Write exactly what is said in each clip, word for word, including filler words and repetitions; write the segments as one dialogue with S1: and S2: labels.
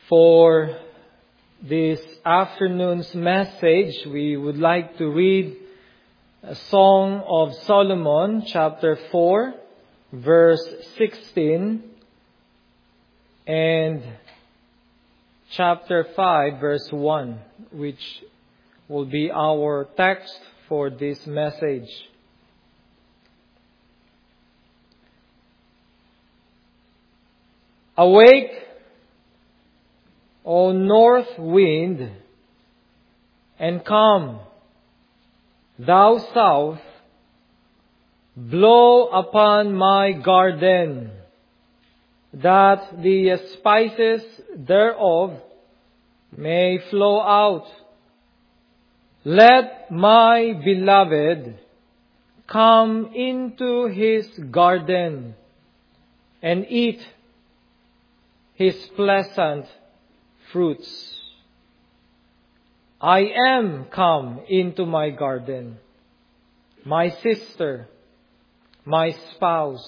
S1: For this afternoon's message, we would like to read a Song of Solomon, chapter four, verse sixteen, and chapter five, verse one, which will be our text for this message. Awake, O north wind, and come, thou south, blow upon my garden, that the spices thereof may flow out. Let my beloved come into his garden and eat his pleasant fruits. I am come into my garden, my sister, my spouse.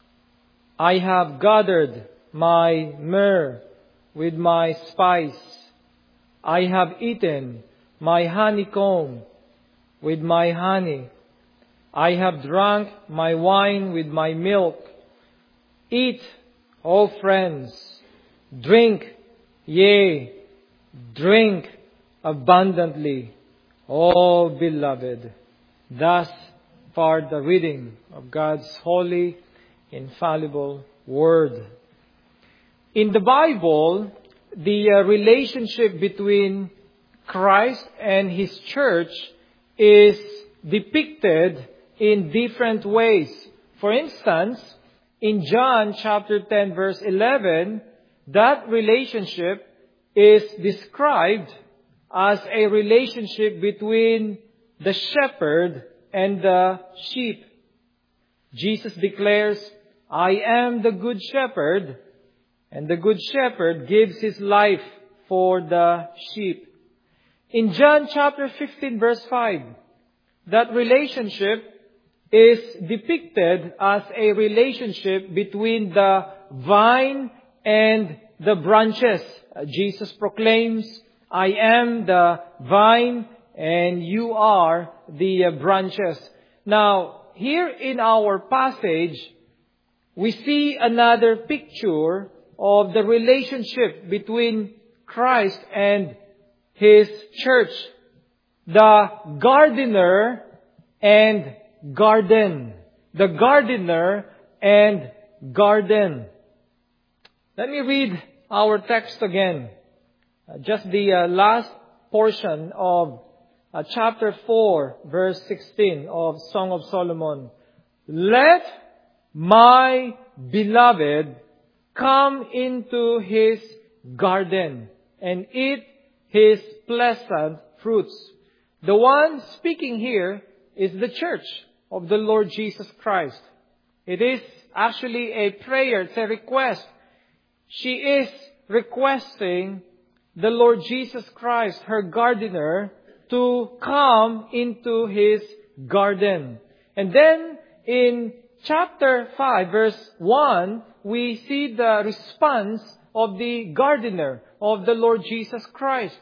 S1: I have gathered my myrrh with my spice. I have eaten my honeycomb with my honey. I have drunk my wine with my milk. Eat, O friends, drink, yea, drink abundantly, O beloved. Thus far the reading of God's holy, infallible Word. In the Bible, the uh, relationship between Christ and His church is depicted in different ways. For instance, in John chapter ten, verse eleven, that relationship is described as a relationship between the shepherd and the sheep. Jesus declares, I am the good shepherd, and the good shepherd gives his life for the sheep. In John chapter fifteen, verse five, that relationship is depicted as a relationship between the vine and the branches. Jesus proclaims, I am the vine and you are the branches. Now, here in our passage, we see another picture of the relationship between Christ and His church. The gardener and garden. The gardener and garden. Let me read our text again. Uh, just the uh, last portion of uh, chapter four, verse sixteen of Song of Solomon. Let my beloved come into his garden and eat his pleasant fruits. The one speaking here is the church of the Lord Jesus Christ. It is actually a prayer, it's a request. She is requesting the Lord Jesus Christ, her gardener, to come into His garden. And then in chapter five, verse one, we see the response of the gardener of the Lord Jesus Christ.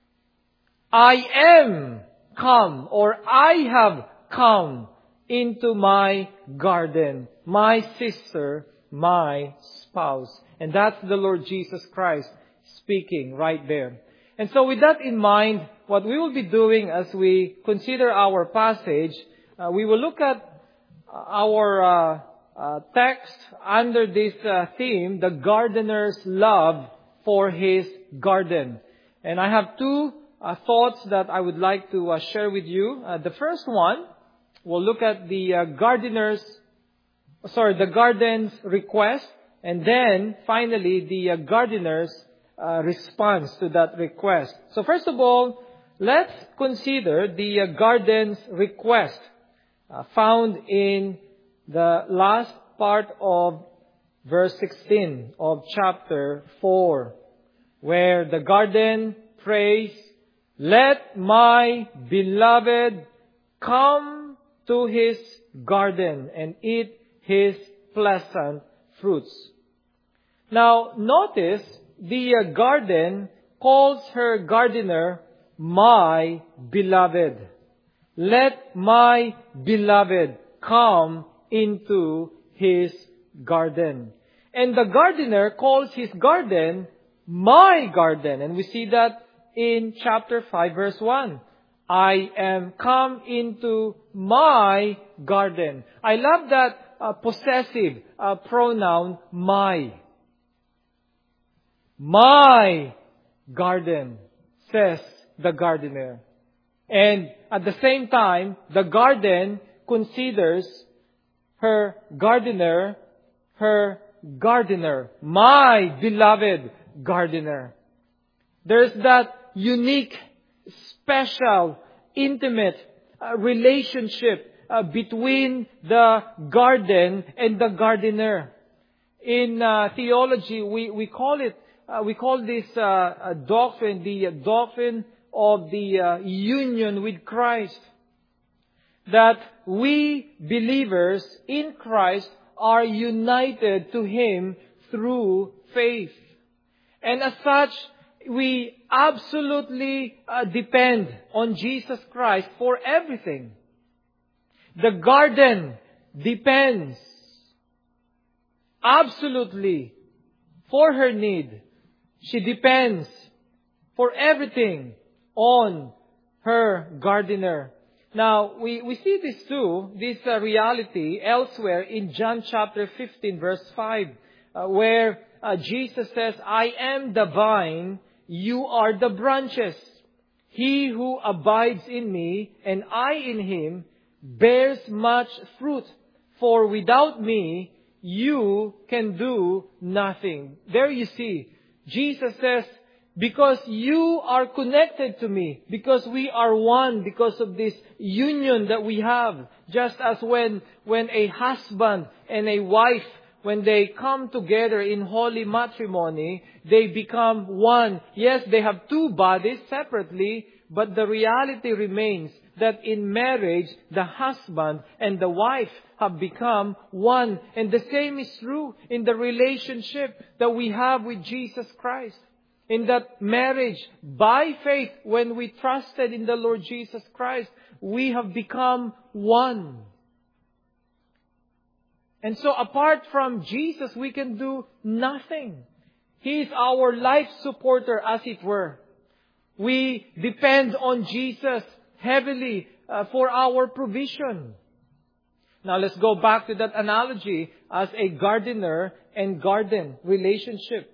S1: I am come, or I have come into my garden, my sister, my spouse. And that's the Lord Jesus Christ speaking right there. And so with that in mind, what we will be doing as we consider our passage, uh, we will look at our uh, uh, text under this uh, theme, the gardener's love for his garden. And I have two uh, thoughts that I would like to uh, share with you. Uh, the first one, we'll look at the uh, gardener's, sorry, the garden's request. And then, finally, the uh, gardener's uh, response to that request. So first of all, let's consider the uh, garden's request uh, found in the last part of verse sixteen of chapter four, where the garden prays, let my beloved come to his garden and eat his pleasant fruits. Now, notice the uh, garden calls her gardener, my beloved. Let my beloved come into his garden. And the gardener calls his garden, my garden. And we see that in chapter five, verse one. I am come into my garden. I love that uh, possessive uh, pronoun, my. My garden, says the gardener. And at the same time, the garden considers her gardener, her gardener, my beloved gardener. There's that unique, special, intimate uh, relationship uh, between the garden and the gardener. In uh, theology, we, we call it, uh, we call this uh, a doctrine, the doctrine of the uh, union with Christ. That we believers in Christ are united to Him through faith. And as such, we absolutely uh, depend on Jesus Christ for everything. The garden depends absolutely for her need. She depends for everything on her gardener. Now, we, we see this too, this uh, reality elsewhere in John chapter fifteen, verse five, uh, where uh, Jesus says, I am the vine, you are the branches. He who abides in me and I in him bears much fruit, for without me you can do nothing. There you see, Jesus says, because you are connected to me, because we are one, because of this union that we have. Just as when, when a husband and a wife, when they come together in holy matrimony, they become one. Yes, they have two bodies separately, but the reality remains that in marriage, the husband and the wife have become one. And the same is true in the relationship that we have with Jesus Christ. In that marriage, by faith, when we trusted in the Lord Jesus Christ, we have become one. And so apart from Jesus, we can do nothing. He is our life supporter, as it were. We depend on Jesus heavily uh, for our provision. Now let's go back to that analogy as a gardener and garden relationship.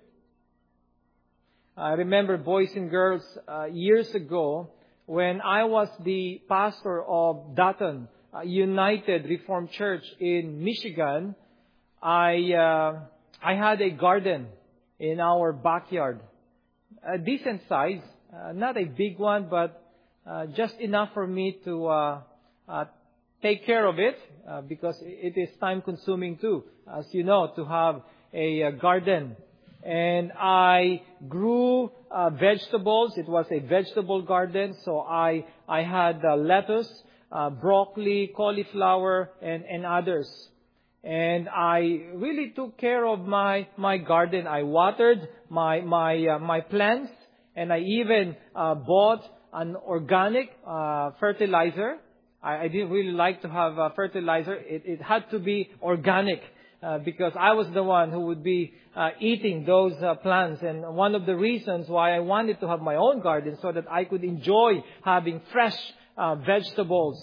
S1: I remember, boys and girls, uh, years ago, when I was the pastor of Dayton uh, United Reformed Church in Michigan, I uh, I had a garden in our backyard, a decent size, uh, not a big one, but uh, just enough for me to uh, uh, take care of it, uh, because it is time-consuming too, as you know, to have a, a garden. And I grew uh, vegetables. It was a vegetable garden. So I I had uh, lettuce, uh, broccoli, cauliflower, and, and others. And I really took care of my, my garden. I watered my my uh, my plants, and I even uh, bought an organic uh, fertilizer. I, I didn't really like to have uh, fertilizer. It, it had to be organic. Uh, because I was the one who would be uh, eating those uh, plants. And one of the reasons why I wanted to have my own garden, so that I could enjoy having fresh uh, vegetables.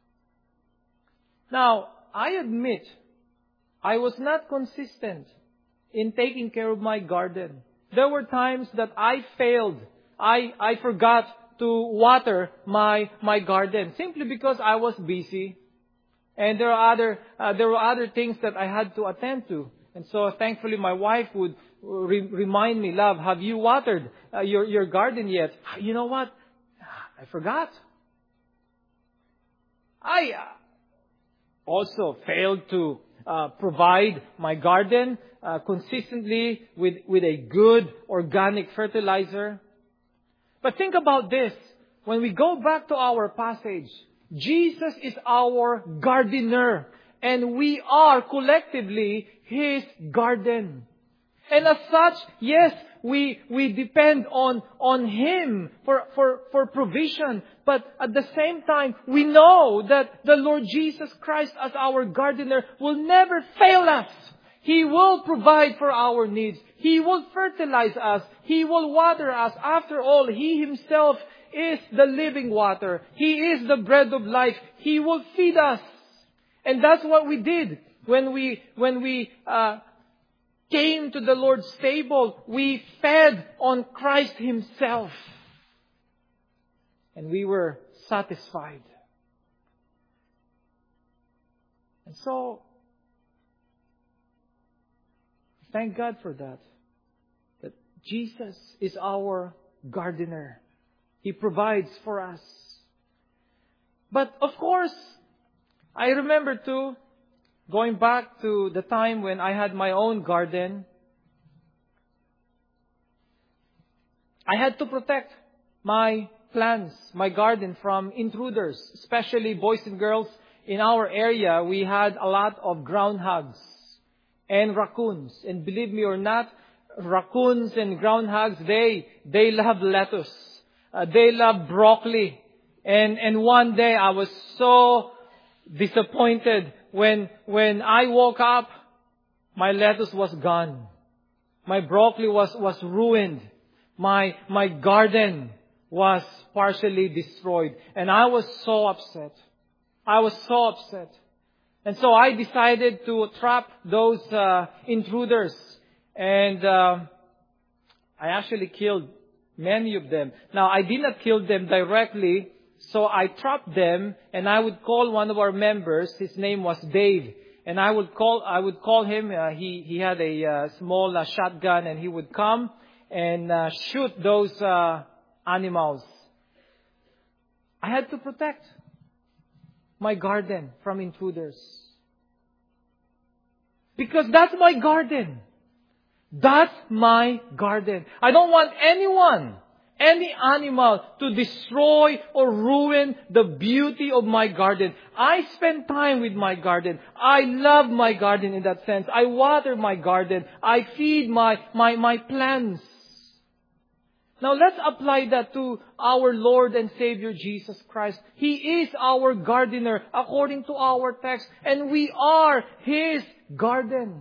S1: Now, I admit, I was not consistent in taking care of my garden. There were times that I failed. I, I forgot to water my, my garden simply because I was busy. And there are other uh, there were other things that I had to attend to. And so thankfully my wife would re- remind me, love, have you watered uh, your, your garden yet? You know what? I forgot. I uh, also failed to uh, provide my garden uh, consistently with, with a good organic fertilizer. But think about this. When we go back to our passage, Jesus is our gardener, and we are collectively His garden. And as such, yes, we, we depend on, on Him for, for, for provision. But at the same time, we know that the Lord Jesus Christ as our gardener will never fail us. He will provide for our needs. He will fertilize us. He will water us. After all, He Himself is the living water. He is the bread of life. He will feed us. And that's what we did when we, when we, uh, came to the Lord's table. We fed on Christ Himself. And we were satisfied. And so, thank God for that. That Jesus is our gardener. He provides for us. But of course, I remember too, going back to the time when I had my own garden, I had to protect my plants, my garden from intruders, especially boys and girls. In our area, we had a lot of groundhogs and raccoons. And believe me or not, raccoons and groundhogs, they, they love lettuce. Uh, they love broccoli. And, and one day I was so disappointed when, when I woke up, my lettuce was gone. My broccoli was, was ruined. My, my garden was partially destroyed. And I was so upset. I was so upset. And so I decided to trap those uh, intruders. And uh, I actually killed many of them. Now, I did not kill them directly. So I trapped them, and I would call one of our members. His name was Dave. And I would call, I would call him. Uh, he, he had a uh, small uh, shotgun, and he would come and uh, shoot those uh, animals. I had to protect my garden from intruders. Because that's my garden. That's my garden. I don't want anyone, any animal to destroy or ruin the beauty of my garden. I spend time with my garden. I love my garden in that sense. I water my garden. I feed my, my, my plants. Now let's apply that to our Lord and Savior Jesus Christ. He is our gardener according to our text, and we are His garden.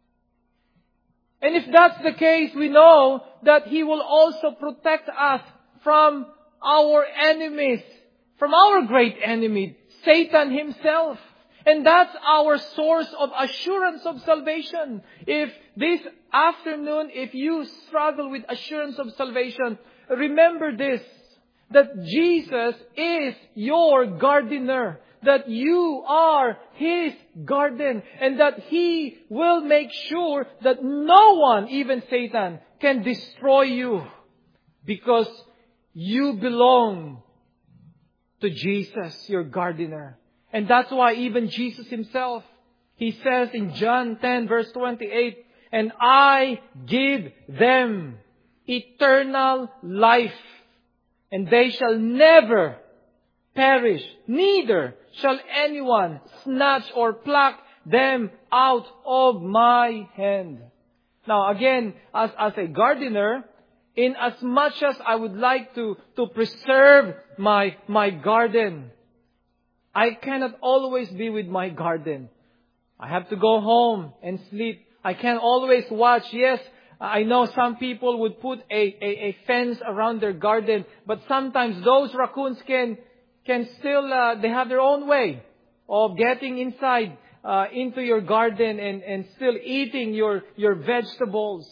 S1: And if that's the case, we know that He will also protect us from our enemies, from our great enemy, Satan himself. And that's our source of assurance of salvation. If this afternoon, if you struggle with assurance of salvation, remember this, that Jesus is your gardener, that you are His garden, and that He will make sure that no one, even Satan, can destroy you, because you belong to Jesus, your gardener. And that's why even Jesus Himself, He says in John ten verse twenty-eight, "And I give them eternal life, and they shall never perish, neither shall anyone snatch or pluck them out of my hand." Now again, as, as a gardener, in as much as I would like to, to preserve my, my garden, I cannot always be with my garden. I have to go home and sleep. I can't always watch. Yes, I know some people would put a, a, a fence around their garden, but sometimes those raccoons can can still, uh, they have their own way of getting inside, uh, into your garden and, and still eating your, your vegetables.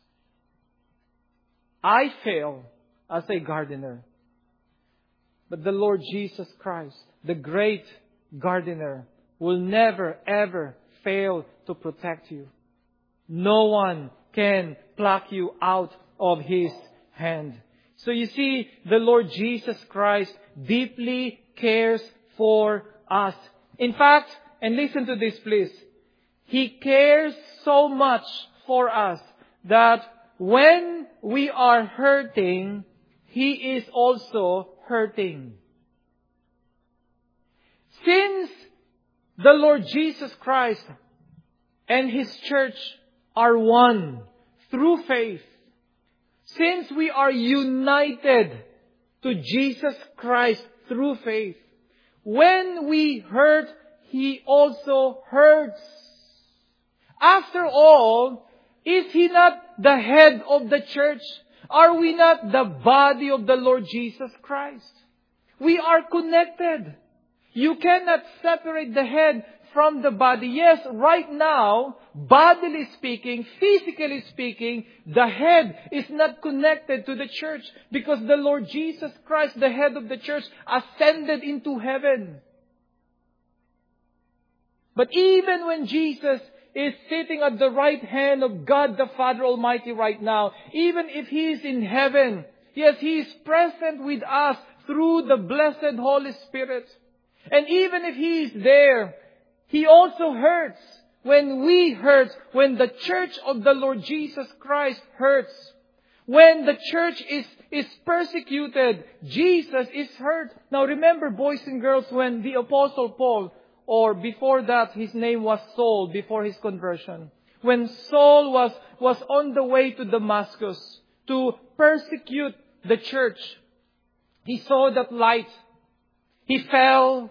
S1: I fail as a gardener. But the Lord Jesus Christ, the great gardener, will never ever fail to protect you. No one can pluck you out of His hand. So you see, the Lord Jesus Christ deeply cares for us. In fact, and listen to this please, He cares so much for us that when we are hurting, He is also hurting. Since the Lord Jesus Christ and His church are one through faith, Since we are united to Jesus Christ through faith, when we hurt, He also hurts. After all, is He not the head of the church? Are we not the body of the Lord Jesus Christ? We are connected. You cannot separate the head from the body. Yes, right now, bodily speaking, physically speaking, the head is not connected to the church because the Lord Jesus Christ, the head of the church, ascended into heaven. But even when Jesus is sitting at the right hand of God the Father Almighty right now, even if He is in heaven, yes, He is present with us through the blessed Holy Spirit. And even if He is there, He also hurts when we hurt, when the church of the Lord Jesus Christ hurts. When the church is, is persecuted, Jesus is hurt. Now remember, boys and girls, when the Apostle Paul, or before that, his name was Saul, before his conversion. When Saul was, was on the way to Damascus to persecute the church, he saw that light. He fell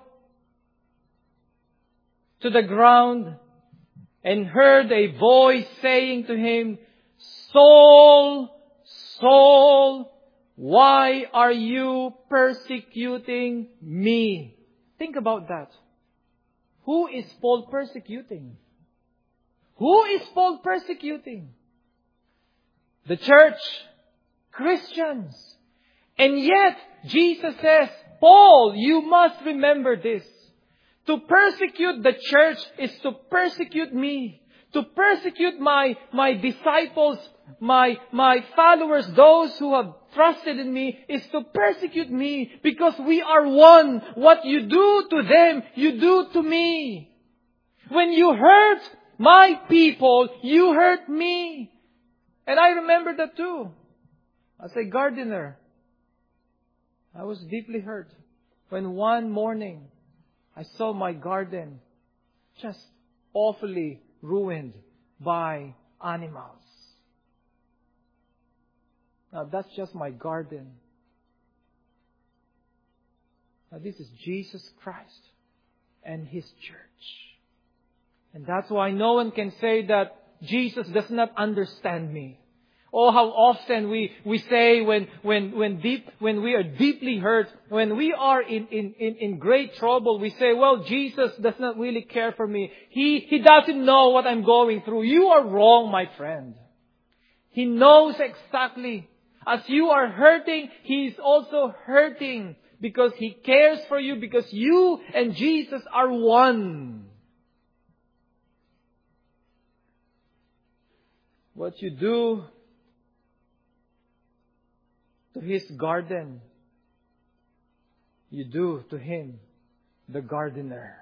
S1: to the ground and heard a voice saying to him, Saul, Saul, why are you persecuting me? Think about that. Who is Paul persecuting? Who is Paul persecuting? The church, Christians. And yet, Jesus says, Paul, you must remember this. To persecute the church is to persecute me. To persecute my, my disciples, my, my followers, those who have trusted in me, is to persecute me because we are one. What you do to them, you do to me. When you hurt my people, you hurt me. And I remember that too. As a gardener, I was deeply hurt when one morning I saw my garden just awfully ruined by animals. Now that's just my garden. Now this is Jesus Christ and His church. And that's why no one can say that Jesus does not understand me. Oh, how often we, we say when, when, when deep, when we are deeply hurt, when we are in, in, in, in great trouble, we say, well, Jesus does not really care for me. He, He doesn't know what I'm going through. You are wrong, my friend. He knows exactly. As you are hurting, He is also hurting because He cares for you, because you and Jesus are one. What you do to His garden, you do to Him, the gardener.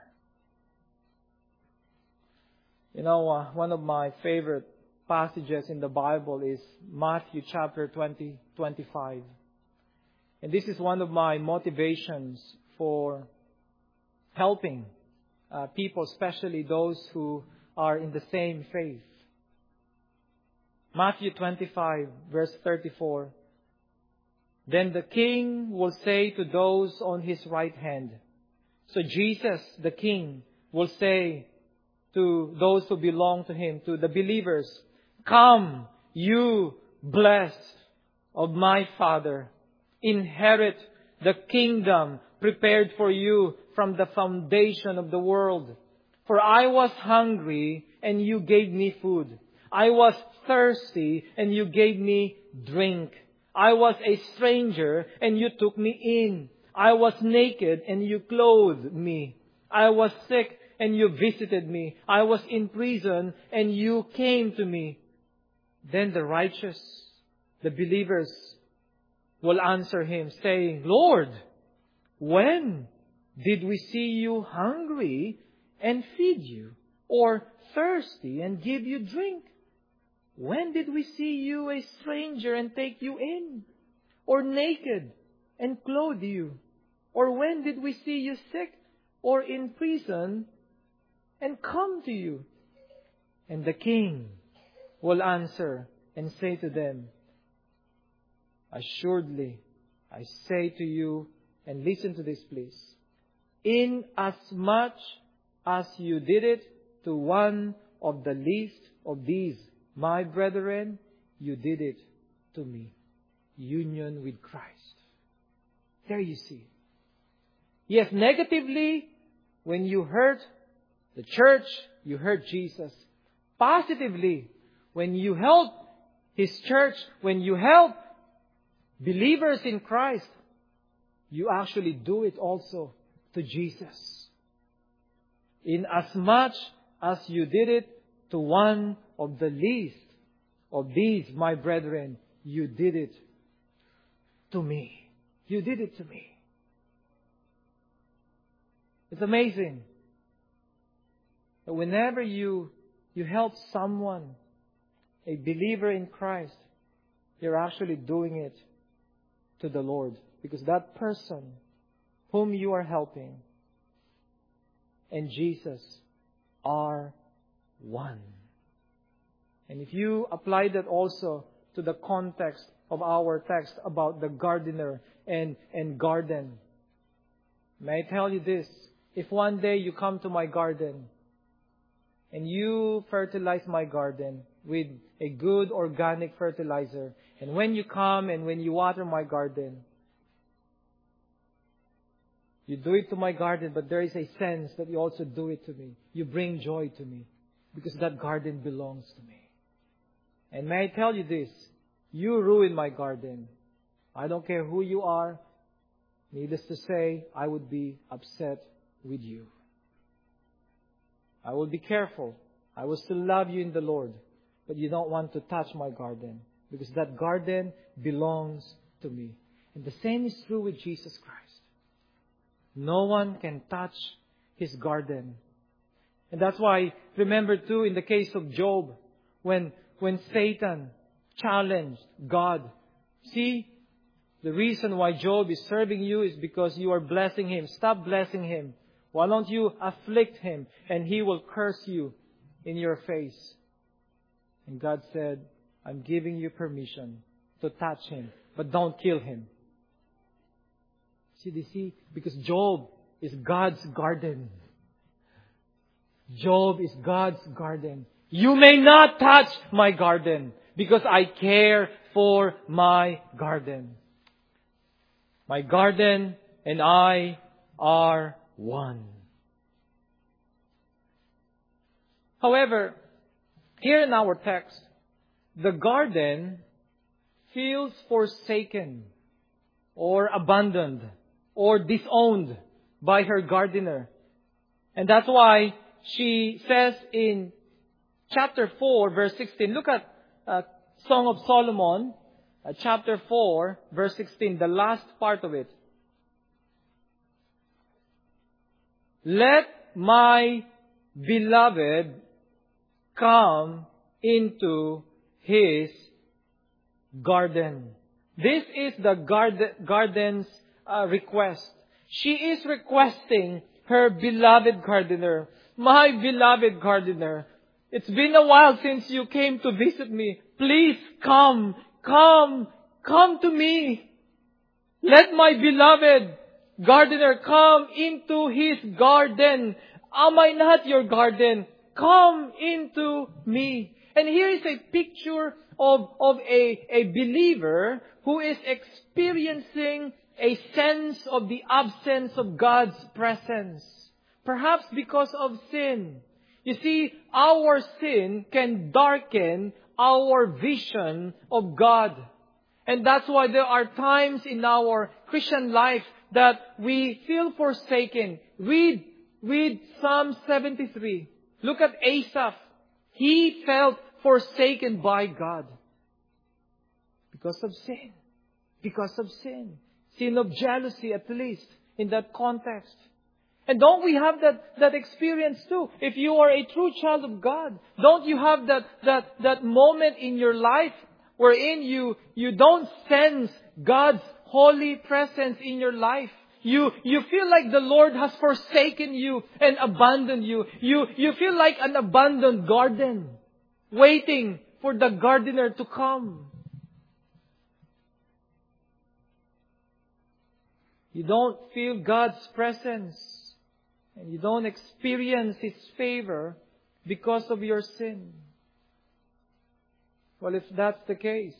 S1: You know, uh, one of my favorite passages in the Bible is Matthew chapter twenty, twenty-five. And this is one of my motivations for helping uh, people, especially those who are in the same faith. Matthew twenty-five, verse thirty-four. Then the King will say to those on His right hand. So Jesus, the King, will say to those who belong to Him, to the believers, come, you blessed of my Father, inherit the kingdom prepared for you from the foundation of the world. For I was hungry, and you gave me food. I was thirsty, and you gave me drink. I was a stranger, and you took me in. I was naked, and you clothed me. I was sick, and you visited me. I was in prison, and you came to me. Then the righteous, the believers, will answer Him, saying, Lord, when did we see you hungry and feed you, or thirsty and give you drink? When did we see you a stranger and take you in? Or naked and clothe you? Or when did we see you sick or in prison and come to you? And the King will answer and say to them, Assuredly, I say to you, and listen to this please, inasmuch as you did it to one of the least of these, my brethren, you did it to me. Union with Christ. There you see. Yes, negatively, when you hurt the church, you hurt Jesus. Positively, when you help His church, when you help believers in Christ, you actually do it also to Jesus. Inasmuch as you did it to one of the least of these, my brethren, you did it to me. You did it to me. It's amazing that whenever you, you help someone, a believer in Christ, you're actually doing it to the Lord. Because that person whom you are helping and Jesus are one. And if you apply that also to the context of our text about the gardener and, and garden, may I tell you this, if one day you come to my garden and you fertilize my garden with a good organic fertilizer, and when you come and when you water my garden, you do it to my garden, but there is a sense that you also do it to me. You bring joy to me because that garden belongs to me. And may I tell you this, you ruin my garden. I don't care who you are. Needless to say, I would be upset with you. I will be careful. I will still love you in the Lord. But you don't want to touch my garden because that garden belongs to me. And the same is true with Jesus Christ. No one can touch His garden. And that's why, remember too, in the case of Job, when, when Satan challenged God, see, the reason why Job is serving you is because you are blessing him. Stop blessing him. Why don't you afflict him and he will curse you in your face? And God said, I'm giving you permission to touch him, but don't kill him. See, they see, because Job is God's garden. Job is God's garden. You may not touch my garden because I care for my garden. My garden and I are one. However, here in our text, the garden feels forsaken or abandoned or disowned by her gardener. And that's why she says in chapter four, verse sixteen, look at uh, Song of Solomon, uh, chapter four, verse sixteen, the last part of it. Let my beloved come into his garden. This is the garden, garden's uh, request. She is requesting her beloved gardener. My beloved gardener, it's been a while since you came to visit me. Please come, come, come to me. Let my beloved gardener come into his garden. Am I not your garden? Come into me. And here is a picture of, of a, a believer who is experiencing a sense of the absence of God's presence. Perhaps because of sin. You see, our sin can darken our vision of God. And that's why there are times in our Christian life that we feel forsaken. Read, read Psalm seventy-three. Look at Asaph. He felt forsaken by God. Because of sin. Because of sin. Sin of jealousy, at least, in that context. And don't we have that, that experience too? If you are a true child of God, don't you have that, that, that moment in your life wherein you, you don't sense God's holy presence in your life? You, you feel like the Lord has forsaken you and abandoned you. You, you feel like an abandoned garden, waiting for the gardener to come. You don't feel God's presence. And you don't experience His favor because of your sin. Well, if that's the case,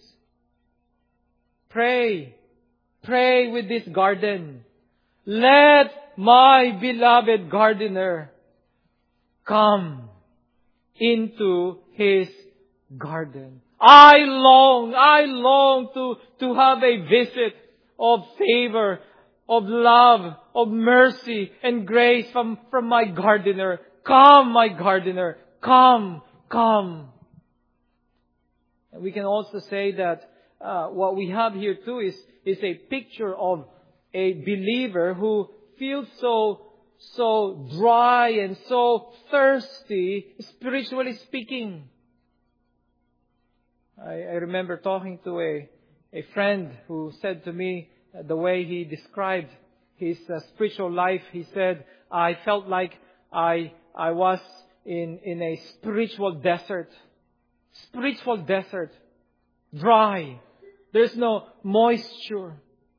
S1: pray. Pray with this garden. Let my beloved gardener come into His garden. I long, I long to, to have a visit of favor, of love, of mercy and grace from, from my gardener. Come, my gardener. Come, come. And we can also say that uh, what we have here too is, is a picture of a believer who feels so, so dry and so thirsty, spiritually speaking. I, I remember talking to a, a friend who said to me, uh, the way he described his uh, spiritual life, he said, I felt like I, I was in, in a spiritual desert. Spiritual desert. Dry. There's no moisture.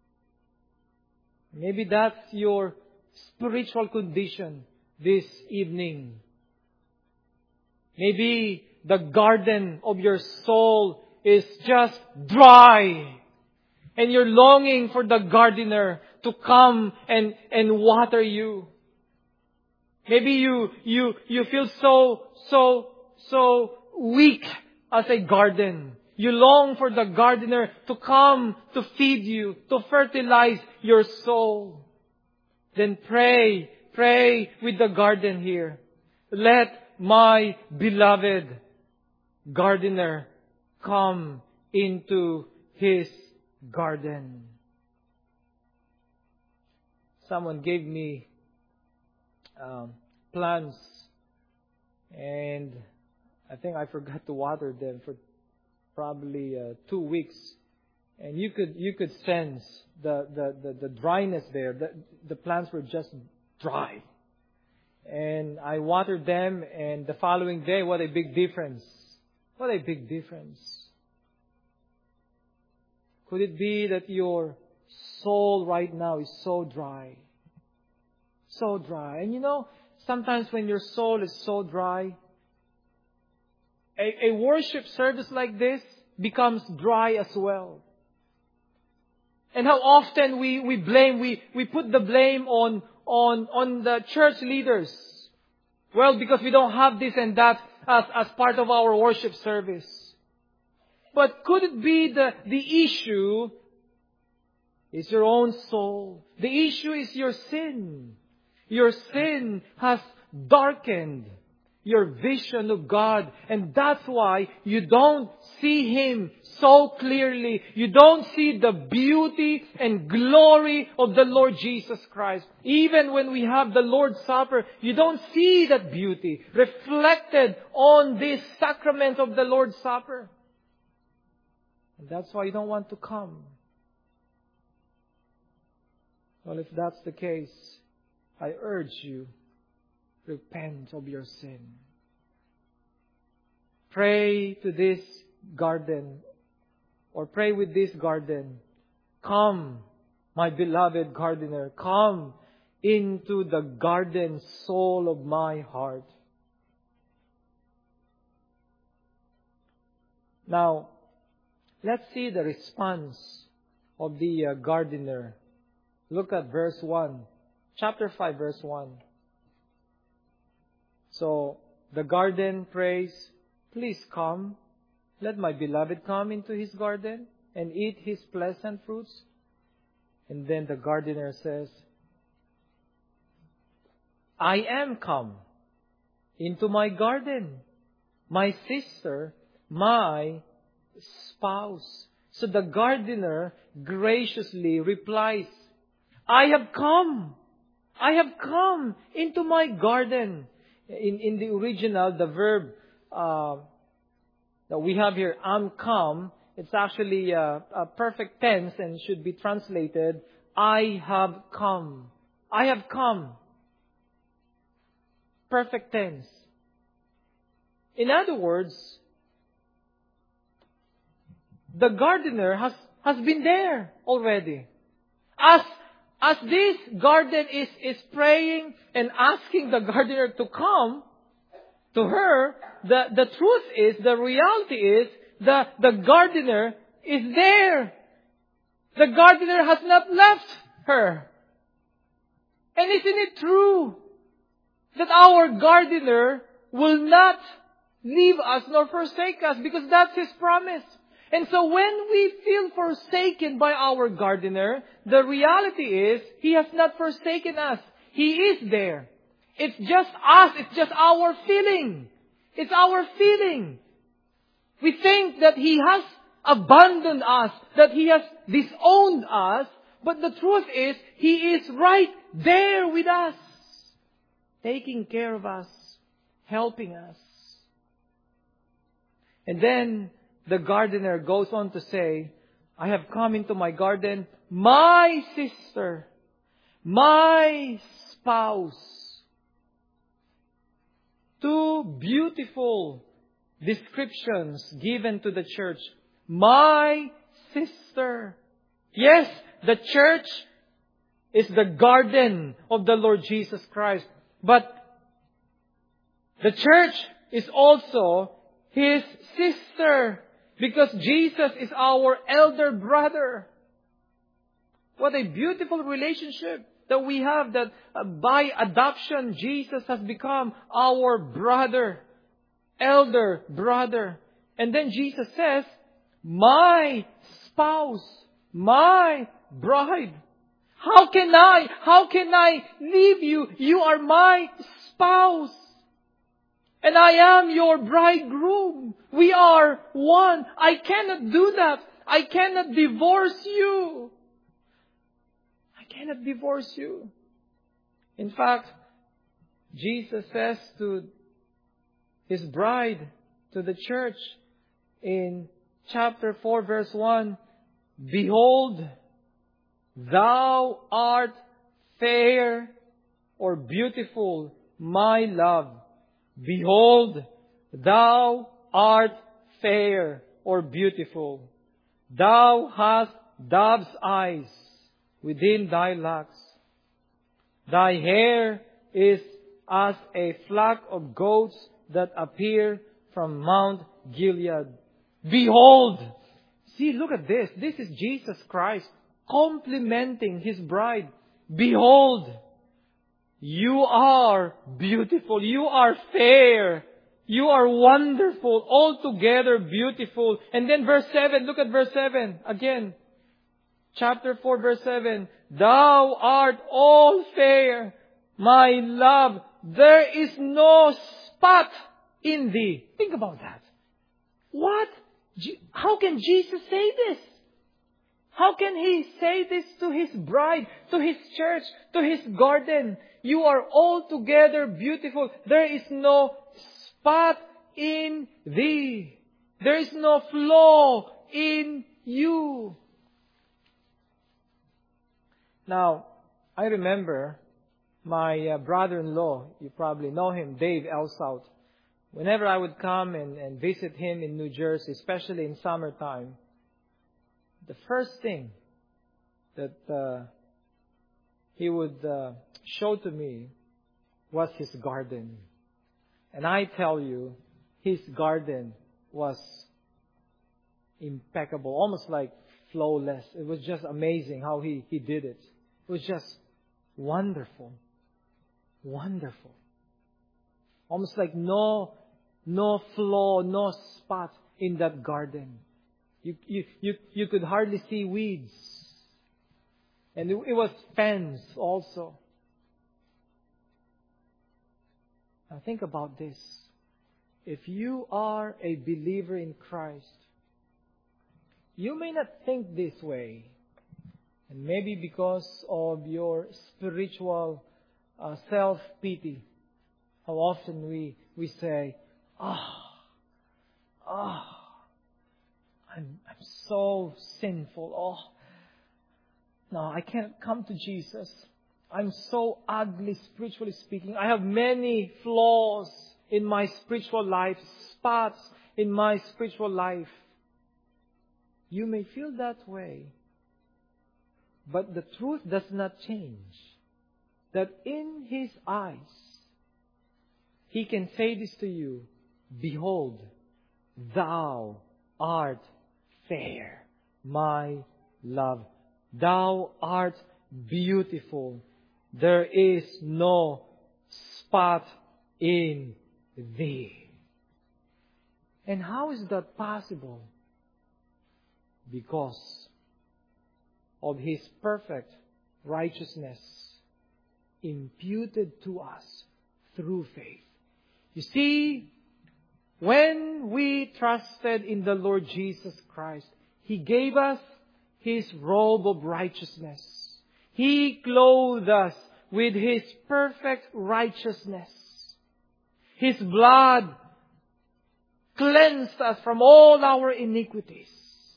S1: Maybe that's your spiritual condition this evening. Maybe the garden of your soul is just dry. And you're longing for the gardener to come and, and water you. Maybe you, you, you feel so, so, so weak as a garden. You long for the gardener to come to feed you, to fertilize your soul. Then pray, pray with the garden here. Let my beloved gardener come into His garden. Someone gave me um, plants, and I think I forgot to water them for probably uh, two weeks, and you could you could sense the the the, the dryness there. The, the plants were just dry, and I watered them, and the following day, what a big difference! What a big difference! Could it be that your soul right now is so dry, so dry? And you know, sometimes when your soul is so dry, A, a worship service like this becomes dry as well. And how often we, we blame, we, we put the blame on, on, on the church leaders. Well, because we don't have this and that as, as part of our worship service. But could it be the, the issue is your own soul? The issue is your sin. Your sin has darkened your vision of God. And that's why you don't see Him so clearly. You don't see the beauty and glory of the Lord Jesus Christ. Even when we have the Lord's Supper, you don't see that beauty reflected on this sacrament of the Lord's Supper. And that's why you don't want to come. Well, if that's the case, I urge you, repent of your sin. Pray to this garden, or pray with this garden. Come, my beloved gardener, come into the garden soul of my heart. Now, let's see the response of the uh, gardener. Look at verse one. Chapter five, verse one. So, the garden prays, please come. Let my beloved come into his garden and eat his pleasant fruits. And then the gardener says, I am come into my garden, my sister, my spouse. So the gardener graciously replies, I have come. I have come into my garden. In, in the original, the verb uh, that we have here, am come, it's actually a, a perfect tense and should be translated, I have come. I have come. Perfect tense. In other words, the gardener has, has been there already. As, as this garden is, is praying and asking the gardener to come to her, the, the truth is, the reality is, the, the gardener is there. The gardener has not left her. And isn't it true that our gardener will not leave us nor forsake us, because that's His promise. And so when we feel forsaken by our gardener, the reality is He has not forsaken us. He is there. It's just us. It's just our feeling. It's our feeling. We think that He has abandoned us, that He has disowned us, but the truth is, He is right there with us, taking care of us, helping us. And then the gardener goes on to say, I have come into my garden, my sister, my spouse. Two beautiful descriptions given to the church. My sister. Yes, the church is the garden of the Lord Jesus Christ. But the church is also His sister, because Jesus is our elder brother. What a beautiful relationship that we have, that uh, by adoption, Jesus has become our brother, elder brother. And then Jesus says, my spouse, my bride. How can I, how can I leave you? You are my spouse. And I am your bridegroom. We are one. I cannot do that. I cannot divorce you. I cannot divorce you. In fact, Jesus says to His bride, to the church, in chapter four, verse one, behold, thou art fair or beautiful, my love. Behold, thou art fair or beautiful. Thou hast dove's eyes within thy locks. Thy hair is as a flock of goats that appear from Mount Gilead. Behold! See, look at this. This is Jesus Christ complimenting His bride. Behold! You are beautiful. You are fair. You are wonderful. Altogether beautiful. And then verse seven. Look at verse seven. Again. Chapter four, verse seven. Thou art all fair, my love. There is no spot in thee. Think about that. What? How can Jesus say this? How can He say this to His bride, to His church, to His garden? You are altogether beautiful. There is no spot in thee. There is no flaw in you. Now, I remember my uh, brother-in-law, you probably know him, Dave Elsout. Whenever I would come and, and visit him in New Jersey, especially in summertime, the first thing that uh, he would uh, show to me was his garden. And I tell you, his garden was impeccable, almost like flawless. It was just amazing how he, he did it. It was just wonderful. Wonderful. Almost like no, no flaw, no spot in that garden. You, you, you, you could hardly see weeds. And it, it was fenced also. Now think about this. If you are a believer in Christ, you may not think this way. And maybe because of your spiritual uh, self-pity, how often we, we say, ah, oh, ah, oh, I'm, I'm so sinful. Oh, no, I can't come to Jesus. I'm so ugly, spiritually speaking. I have many flaws in my spiritual life, spots in my spiritual life. You may feel that way. But the truth does not change. That in His eyes, He can say this to you, behold, thou art fair, my love. Thou art beautiful. There is no spot in thee. And how is that possible? Because of His perfect righteousness imputed to us through faith. You see, when we trusted in the Lord Jesus Christ, He gave us His robe of righteousness. He clothed us with His perfect righteousness. His blood cleansed us from all our iniquities.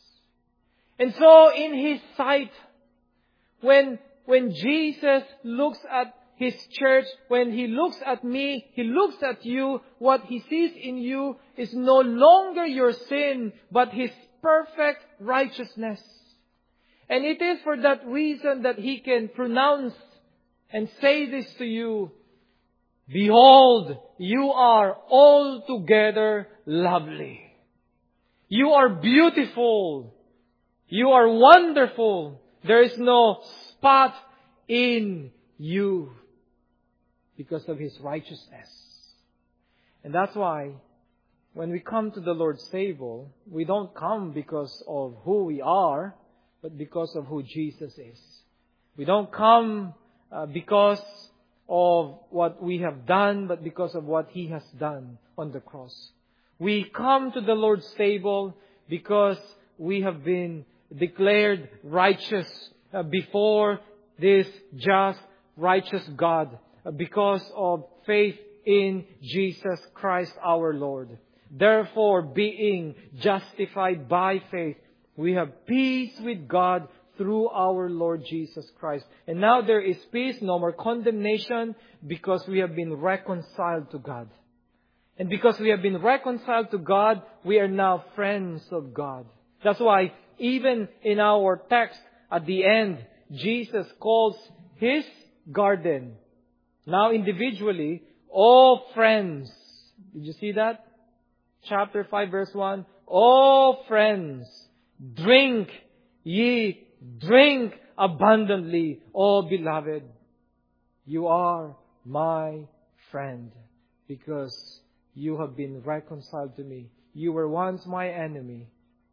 S1: And so in His sight, when, when Jesus looks at His church, when He looks at me, He looks at you, what He sees in you is no longer your sin, but His perfect righteousness. And it is for that reason that He can pronounce and say this to you, behold, you are altogether lovely. You are beautiful. You are wonderful. There is no spot in you because of His righteousness. And that's why when we come to the Lord's table, we don't come because of who we are, but because of who Jesus is. We don't come uh, because of what we have done, but because of what He has done on the cross. We come to the Lord's table because we have been declared righteous uh, before this just, righteous God, uh, because of faith in Jesus Christ our Lord. Therefore, being justified by faith, we have peace with God through our Lord Jesus Christ. And now there is peace, no more condemnation, because we have been reconciled to God. And because we have been reconciled to God, we are now friends of God. That's why even in our text at the end, Jesus calls His garden, now individually, all friends. Did you see that? Chapter five verse one. All friends, drink ye, drink abundantly, O beloved. You are my friend because you have been reconciled to me. You were once my enemy.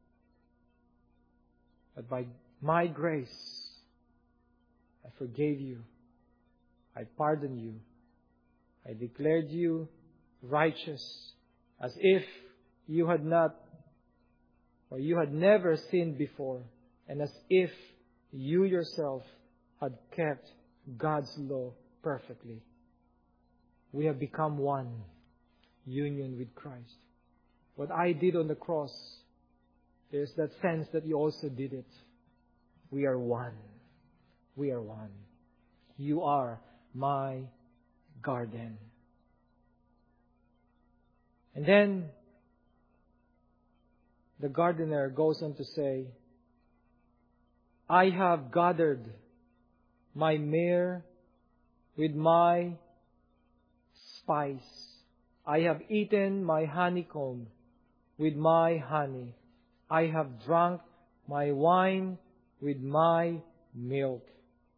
S1: But by my grace, I forgave you. I pardoned you. I declared you righteous as if you had not or you had never sinned before, and as if you yourself had kept God's law perfectly. We have become one, union with Christ. What I did on the cross, there's that sense that you also did it. We are one. We are one. You are my garden. And then the gardener goes on to say, I have gathered my myrrh with my spice. I have eaten my honeycomb with my honey. I have drunk my wine with my milk.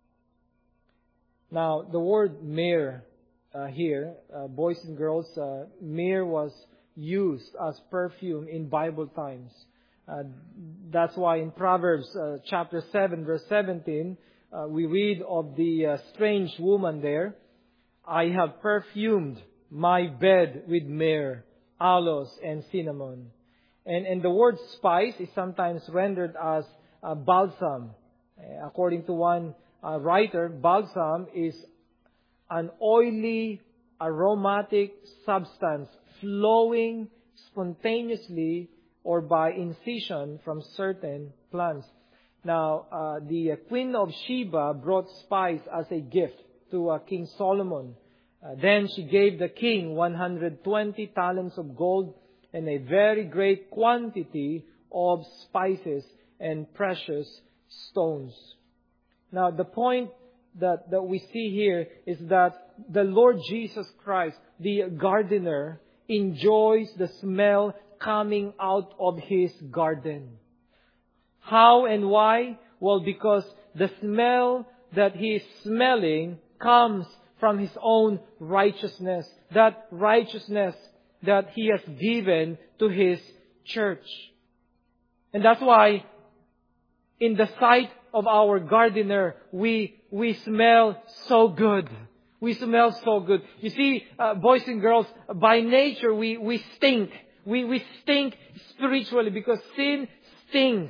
S1: Now, the word myrrh uh, here, uh, boys and girls, uh, myrrh was used as perfume in Bible times. Uh, that's why in Proverbs uh, chapter seven, verse seventeen, uh, we read of the uh, strange woman there. I have perfumed my bed with myrrh, aloes, and cinnamon. And, and the word spice is sometimes rendered as uh, balsam. Uh, according to one uh, writer, balsam is an oily, aromatic substance flowing spontaneously or by incision from certain plants. Now, uh, the uh, Queen of Sheba brought spice as a gift to uh, King Solomon. Uh, then she gave the king one hundred twenty talents of gold and a very great quantity of spices and precious stones. Now, the point that, that we see here is that the Lord Jesus Christ, the gardener, enjoys the smell coming out of His garden. How and why? Well, because the smell that He is smelling comes from His own righteousness. That righteousness that He has given to His church. And that's why, in the sight of our gardener, we, we smell so good. We smell so good. You see, uh, boys and girls, by nature, we, we stink. We, we stink spiritually because sin stings.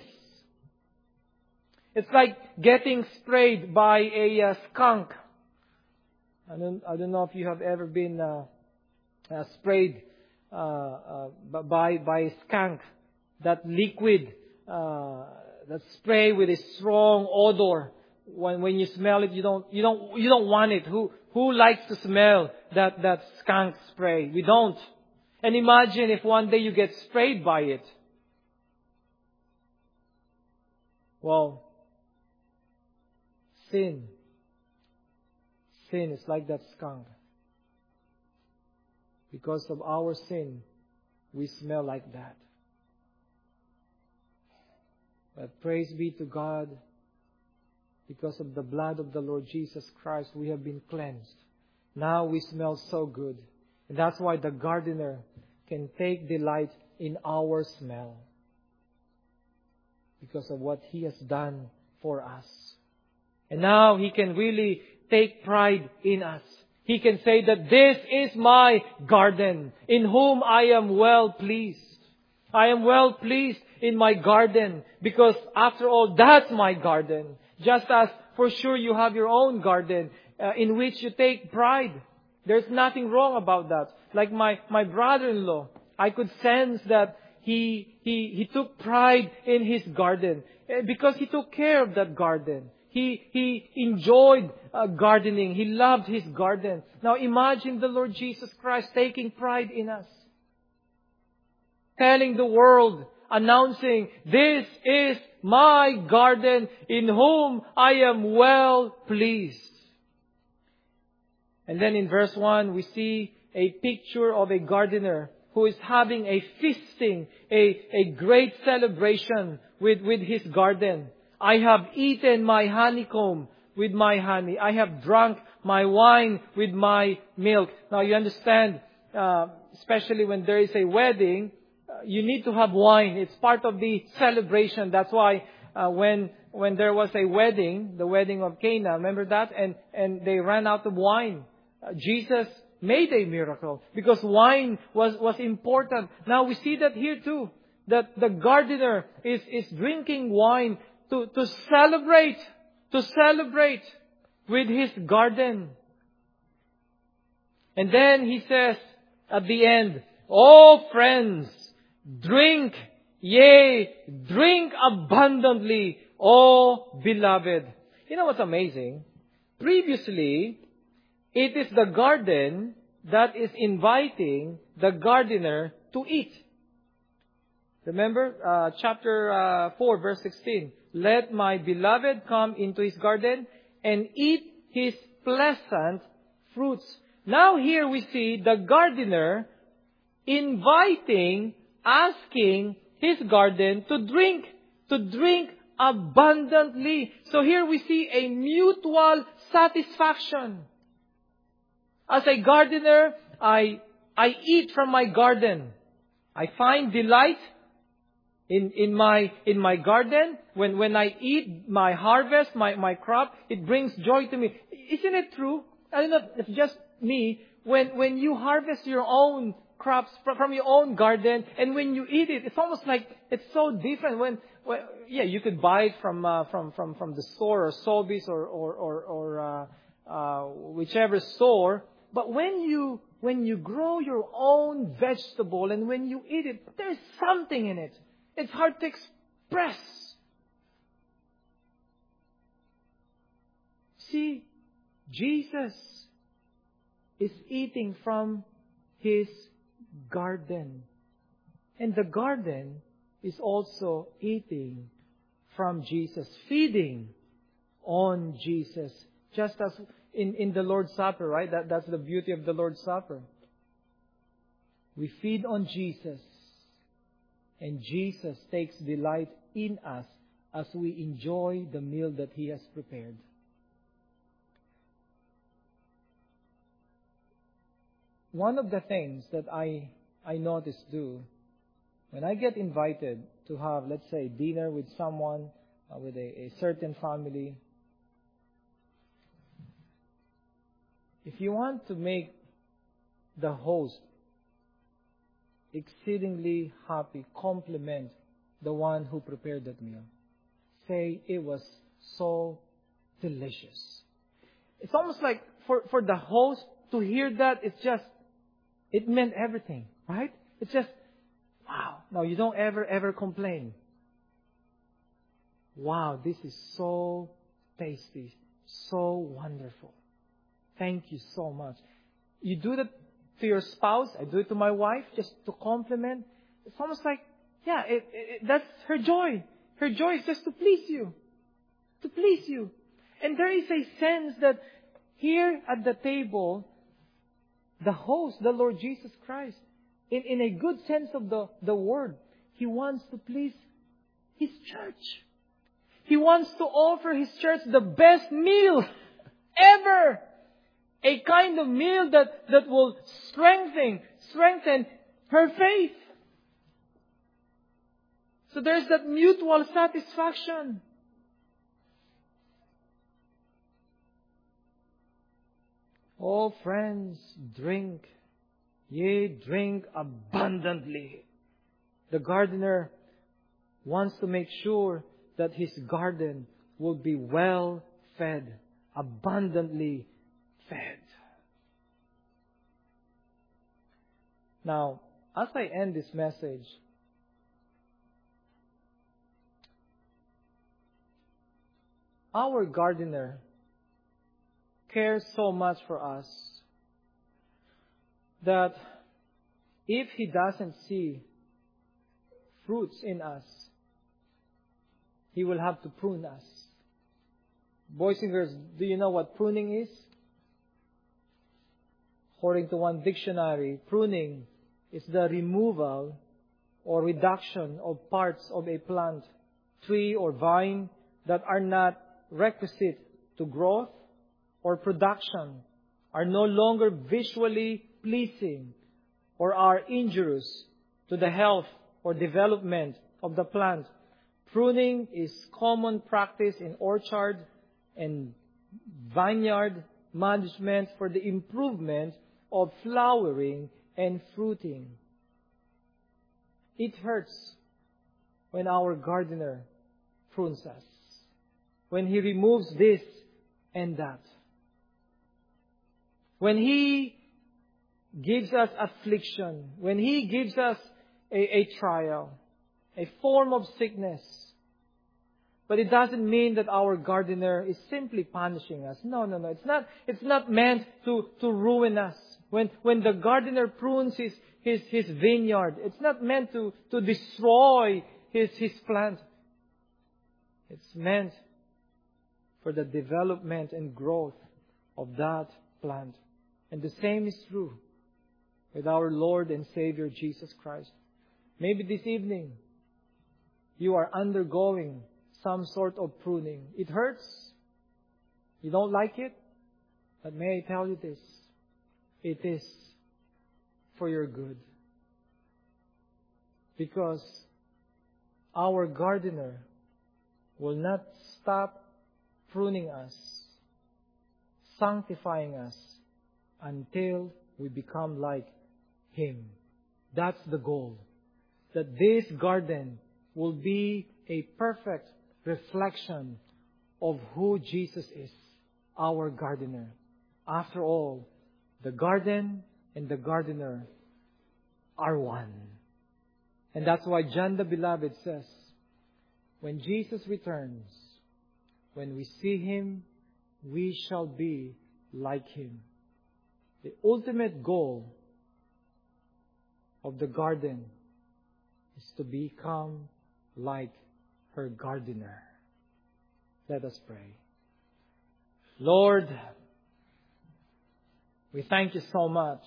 S1: It's like getting sprayed by a uh, skunk. I don't, I don't know if you have ever been uh, uh, sprayed uh, uh, by by a skunk. That liquid, uh, that spray with a strong odor. When when you smell it, you don't you don't you don't want it. Who who likes to smell that that skunk spray? We don't. And imagine if one day you get sprayed by it. Well, sin. Sin is like that skunk. Because of our sin, we smell like that. But praise be to God, because of the blood of the Lord Jesus Christ, we have been cleansed. Now we smell so good. And that's why the gardener can take delight in our smell. Because of what He has done for us. And now He can really take pride in us. He can say that this is my garden, in whom I am well pleased. I am well pleased in my garden, because after all, that's my garden. Just as for sure you have your own garden uh, in which you take pride. There's nothing wrong about that. Like my, my brother-in-law, I could sense that he, he, he took pride in his garden uh, because he took care of that garden. He, he enjoyed uh, gardening. He loved his garden. Now imagine the Lord Jesus Christ taking pride in us. Telling the world, announcing, this is my garden in whom I am well pleased. And then in verse one, we see a picture of a gardener who is having a feasting, a, a great celebration with, with his garden. I have eaten my honeycomb with my honey. I have drunk my wine with my milk. Now you understand, uh, especially when there is a wedding, uh, you need to have wine. It's part of the celebration. That's why uh, when when there was a wedding, the wedding of Cana, remember that? And, and they ran out of wine. Uh, Jesus made a miracle because wine was, was important. Now we see that here too, that the gardener is, is drinking wine to, to celebrate, to celebrate with his garden. And then he says at the end, "Oh friends, drink, yea, drink abundantly, oh beloved." You know what's amazing? Previously, it is the garden that is inviting the gardener to eat. Remember, uh, chapter uh, four, verse sixteen. "Let my beloved come into his garden and eat his pleasant fruits." Now here we see the gardener inviting, asking his garden to drink, to drink abundantly. So here we see a mutual satisfaction. As a gardener, I, I eat from my garden. I find delight in, in my, in my garden. When, when I eat my harvest, my, my crop, it brings joy to me. Isn't it true? I don't know if it's just me. When, when you harvest your own crops from, from your own garden, and when you eat it, it's almost like it's so different. When, when yeah, you could buy it from, uh, from, from, from the store or Sobeys or, or, or, or, uh, uh, whichever store. But when you, when you grow your own vegetable and when you eat it, there's something in it. It's hard to express. See, Jesus is eating from His garden. And the garden is also eating from Jesus, feeding on Jesus. Just as in, in the Lord's Supper, right? That, that's the beauty of the Lord's Supper. We feed on Jesus, and Jesus takes delight in us as we enjoy the meal that He has prepared. One of the things that I, I notice do, when I get invited to have, let's say, dinner with someone, uh, with a, a certain family, if you want to make the host exceedingly happy, compliment the one who prepared that meal, say it was so delicious. It's almost like for, for the host to hear that, it's just, it meant everything, right? It's just, wow. Now you don't ever, ever complain. Wow, this is so tasty, so wonderful. Thank you so much. You do that to your spouse. I do it to my wife just to compliment. It's almost like, yeah, it, it, that's her joy. Her joy is just to please you. To please you. And there is a sense that here at the table, the host, the Lord Jesus Christ, in, in a good sense of the, the word, He wants to please His church. He wants to offer His church the best meal ever. A kind of meal that, that will strengthen, strengthen her faith. So there's that mutual satisfaction. Oh, friends, drink. Yea, drink abundantly. The gardener wants to make sure that his garden will be well fed, abundantly fed. Now, as I end this message, our gardener cares so much for us that if He doesn't see fruits in us, He will have to prune us. Boys and girls, do you know what pruning is? According to one dictionary, pruning is the removal or reduction of parts of a plant, tree, or vine that are not requisite to growth or production, are no longer visually pleasing, or are injurious to the health or development of the plant. Pruning is common practice in orchard and vineyard management for the improvement of flowering and fruiting. It hurts when our gardener prunes us, when he removes this and that, when he gives us affliction, when he gives us a, a trial, a form of sickness. But it doesn't mean that our gardener is simply punishing us. No, no, no. It's not, it's not meant to, to ruin us. When, when the gardener prunes his, his, his vineyard, it's not meant to, to destroy his, his plant. It's meant for the development and growth of that plant. And the same is true with our Lord and Savior Jesus Christ. Maybe this evening, you are undergoing some sort of pruning. It hurts. You don't like it. But may I tell you this? It is for your good. Because our gardener will not stop pruning us, sanctifying us, until we become like Him. That's the goal. That this garden will be a perfect reflection of who Jesus is, our gardener. After all, the garden and the gardener are one. And that's why John the Beloved says, when Jesus returns, when we see Him, we shall be like Him. The ultimate goal of the garden is to become like her gardener. Let us pray. Lord, we thank you so much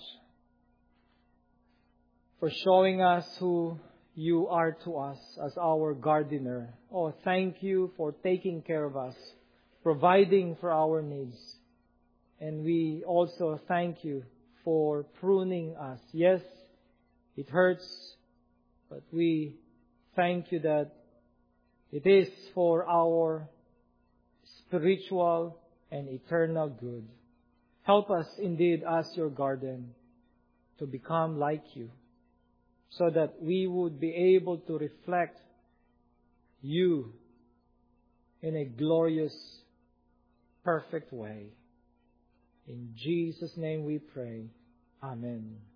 S1: for showing us who you are to us as our gardener. Oh, thank you for taking care of us, providing for our needs. And we also thank you for pruning us. Yes, it hurts, but we thank you that it is for our spiritual and eternal good. Help us indeed as your garden to become like you, so that we would be able to reflect you in a glorious, perfect way. In Jesus' name we pray. Amen.